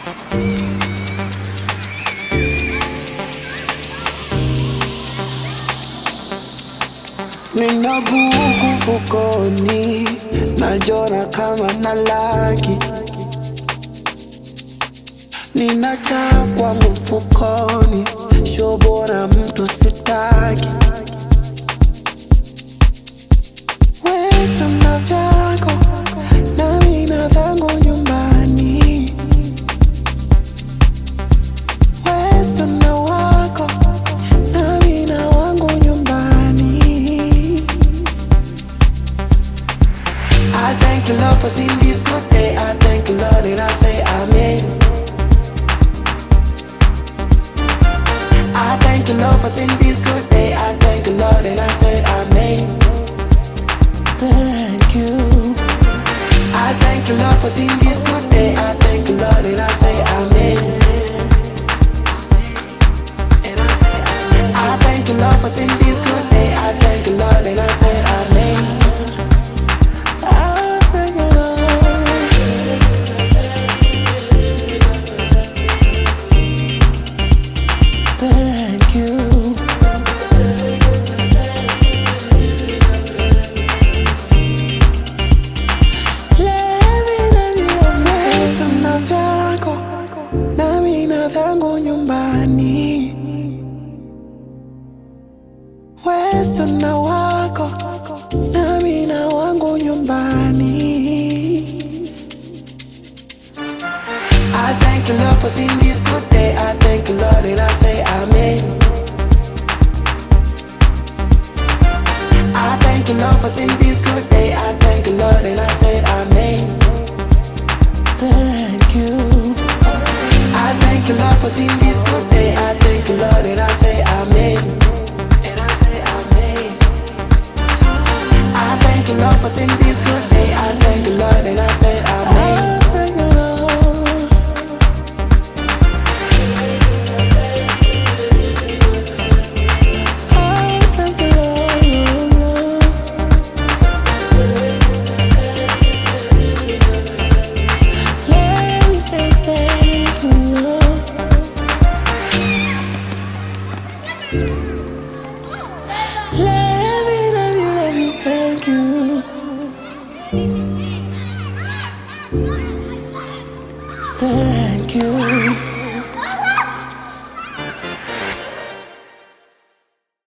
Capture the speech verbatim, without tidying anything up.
Nina buku mfukoni, najiona kama na laki. Nina taa kwangu mfukoni, show bora mtu sitaki. Wewe una vyako, nami na vyangu nyumbani. Wewe una wako, nami na wangu nyumbani. I thank you Lord for seeing this good day. I thank you Lord and I say amen. I thank you Lord for seeing this good day. I thank you Lord and I say amen. Thank you. I thank you Lord for seeing this good day. I thank you Lord and I say amen. I thank you Lord for seeing this good day. I thank you Lord and I say amen. Vyangu nyumbani, wewe una wako, nami na wangu nyumbani. I thank you Lord for seeing this good day. I thank you Lord and I say amen. I thank you Lord for seeing this good day. I thank you Lord and I say amen. Thank you. I thank you Lord for seeing this good day. I thank you Lord and I say amen. And I say amen. I thank you Lord for seeing this good day. I thank you Lord and I say amen. I thank you Lord. I thank you Lord. Let me say thank you. Let me, let me, let me thank you. Thank you.